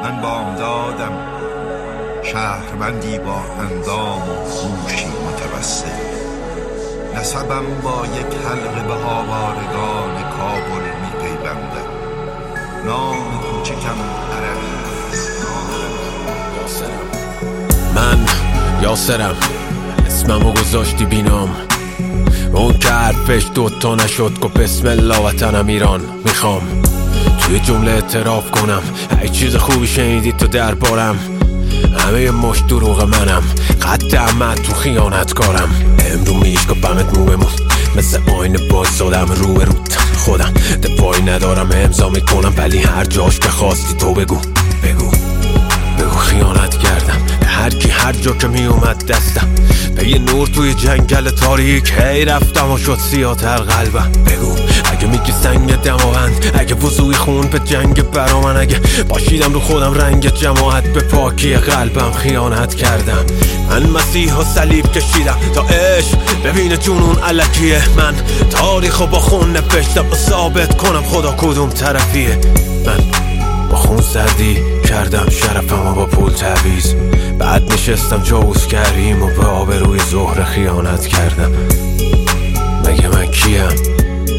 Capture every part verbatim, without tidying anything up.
من بامدادم شهروندی با اندام و گوشی متوسل، نسبم با یک حلقه به آوارگان کابل می پیوندم. نام کوچکم عربیست. من یاسرم، اسممو گذاشتی بینام، اون که حرفش دوتا نشد گفت بسم الله وطنم ایران. میخوام توی جمله اعتراف کنم هیچ چیز خوبی شنیدی تو دربارم، همه مش دروغ منم، قد احمد تو خیانتکارم. امرو میشکافمت مو بمون مثل آینه باز دادم رو به روت خودم، دفاعی ندارم امضا میکنم ولی هر جاش که خواستی تو بگو بگو بگو خیانت کردم به هر کی هر جا که می اومد دستم، به یه نور توی جنگل تاریک هی رفتم و شد سیاتر قلبم. بگو اگه میگی سنگ دماوند، اگه وضوی خون به جنگ برا من، اگه باشیدم رو خودم رنگ جماعت به پاکی قلبم خیانت کردم. من مسیح و صلیب کشیدم تا عشق ببینه جنون الکیه، من تاریخو با خون نوشتم و ثابت کنم خدا کدوم طرفیه. من با خون سردی کردم شرفم و با پول تعویز، بعد نشستم جوز کریم و به آبروی زهر خیانت کردم. مگه من کیم؟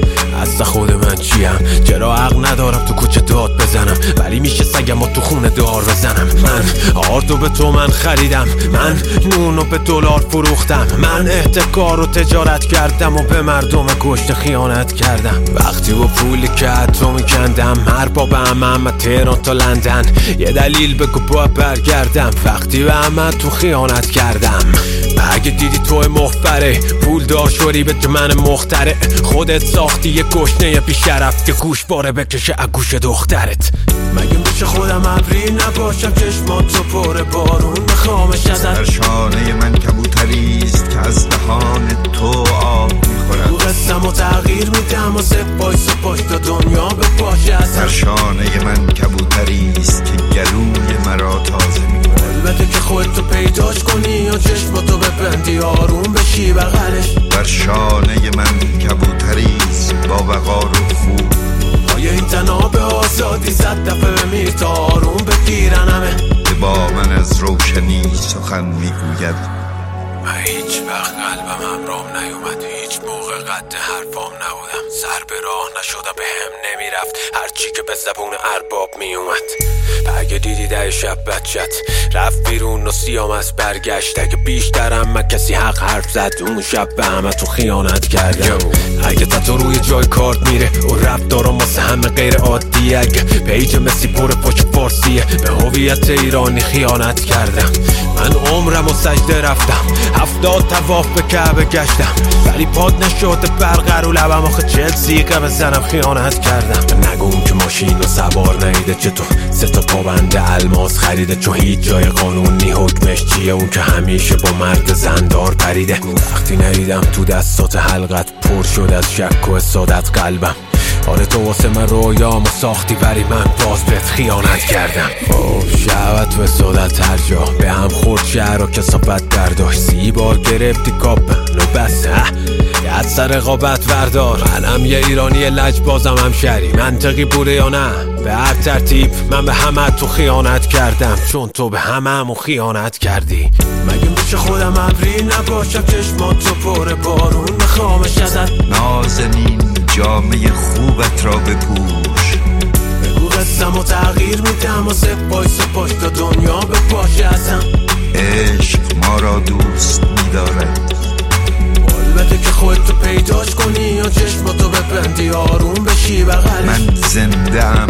از خود من چیم؟ چرا حق ندارم تو کوچه داد بزنم ولی میشه سگم و تو خونه دار بزنم؟ من آردو به تو من خریدم، من نونو به دلار فروختم، من احتکار و تجارت کردم و به مردم گشت خیانت کردم. وقتی با پولی که حتی میکندم هر با به همه تهران تا لندن، یه دلیل بگو با برگردم. وقتی به همه تو خیانت کردم، اگه دیدی توی مخبره پول دار شوری به من مختره، خودت ساختی یه گشنه بی شرف که گوش باره بکشه اگوش دخترت. مگه میشه خودم ابری نباشم چشماتو پر بارون میخوامش ازت؟ در شانه من کبوتریست که از دهان تو آب میخورد، رو قسم و تغییر میدم و سپای سپاش تا دنیا به پاشه ازم. در شانه من کبوتریست که گلوی مرا تازه میکنه، البته که خودتو پیداش کنی و چشماتو ببندی آروم بشی بغلش. در شانه من کبوتریست با وقار و خوب، آیا این تناب آزادی صد دفعه بمیر تا آروم بگیرن همه؟ که با من از روشنی سخن میگوید. من هیچ وقت قلبم همرام نیومد، هیچ موقع قد حرفام نبودم، سر به راه نشده به هم نمیرفت هرچی که به زبون ارباب میومد. اگه دیدی ده شب بچت رفت بیرون و سیام از برگشت، اگه بیشترم من کسی حق حرف زد اون شب به همه تو خیانت کردم. اگه تا روی جای کارت میره و رفت دارم واسه همه غیر عادیه، اگه پیج مسی پر پاک فارسیه به هویت ایرانی خیانت کردم. من عمرم و سجده رفتم، هفتاد طواف به کعبه گشتم ولی پاد نشده برقر و لبم آخه چل سیقه بزنم خیانت کردم. نگم که ماشین و سوار نیده چطور سه تا پابند الماس خریده، چون هیچ جای قانونی حکمش چیه اون که همیشه با مرد زندار پریده. وقتی ندیدم تو دستات حلقت پر شد از شک و حسادت قلبم، آره تو واسه من رویامو ساختی ولی من باز بهت خیانت کردم. خب شهوت و حسادت هر جا به هم خورد، شهر و کثافت برداشت، سی بار گرفتی کاپن و بس از سر رقابت وردار. منم یه ایرانی لجبازم هم شهری، منطقی بوده یا نه؟ به هر ترتیب من به همه تو خیانت کردم چون تو به همه همو خیانت کردی. مگه میشه خودم ابری نباشم چشماتو پر بارون میخوامش ازت؟ نازنین جامعه خوبت را بپوش، بگو قسم و تغییر میدم و سپای سپاش تا دنیا به پاشه ازم. عشق ما را دوست میدارد، البته که خودتو پیداش کنی و چشماتو ببندی آروم بشی بغلش. من زنده ام،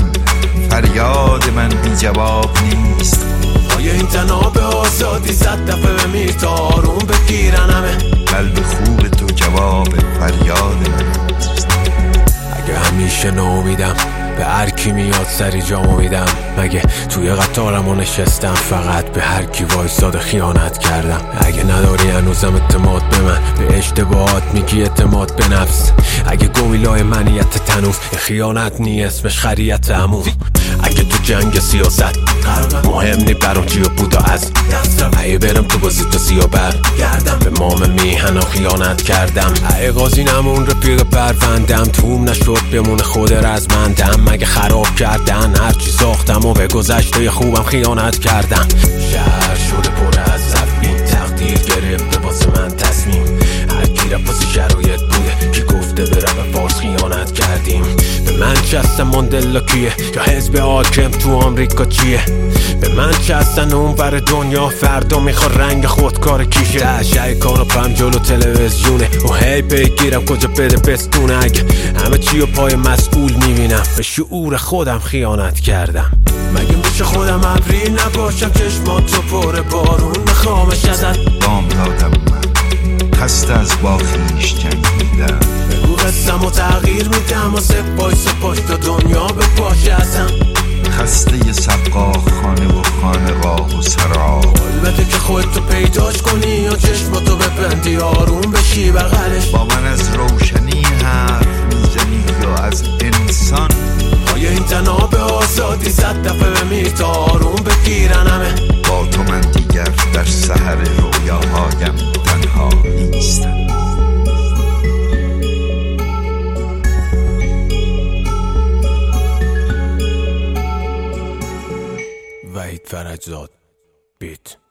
فریاد من بی جواب نیست، آیا این تناب آزادی صد دفعه بمیر تا آروم بگیرن همه؟ قلب خوب تو جواب فریاد من است. اگه همیشه ناامیدم به هر کی میاد سری جامو میدم، مگه توی قطارمو نشستم فقط به هر کی وایساده خیانت کردم. اگه نداری هنوزم اعتماد به من، به اشتباهات میگی اعتماد به نفس، اگه گویلای منیت تنوف خیانت نی اسمش خریت عموم. اگه تو جنگ سیاست مهم نی برام چی و بودا از اگه برم تو بازی تو سیا بر گردم، به مام میهنم خیانت کردم. اگه قاضی نمون رفیق پروندم توم نشد بمونه خود رزمندم، مگه خراب خراب کردن. هرچی ساختم و به گذشته خوبم خیانت کردم. شهر شده پر از زفین، تقدیر گرفته واسه من تصمیم. هر کی رفت واسه شرایط بوده که گفته به رب فارس خیانت کردیم. به من چستن ماندلا کیه یا حزب حاکم تو آمریکا چیه؟ به من چستن اون بر دنیا فردا میخواد رنگ خودکار کیشه. تشعه کاناپم جلو تلویزیونه و هی بگیرم کجا بده بستونه. اگه همه چی و پای مسئول میبینم به شعور خودم خیانت کردم. مگه میشه خودم ابری نباشم چشماتو پر بارون میخوامش ازت بام دادم من خسته از با خویش جنگیدم. بگو قسم و تغییر میدم و سپای سپاش تا دنیا به پاشه ازم. خسته ی سقا خانه و خانقاه و سرا. البته که خودتو پیداش کنی یا چشماتو ببندی آروم بشی بغلش. با من از روشنی حرف میزنی یا از انسان؟ آیا این تناب آزادی صد دفعه بمیر تا آروم بگیرن همه؟ با تو من دیگر در سحر رویاهایم تنها نیستم. وحید فرجزاد بیت.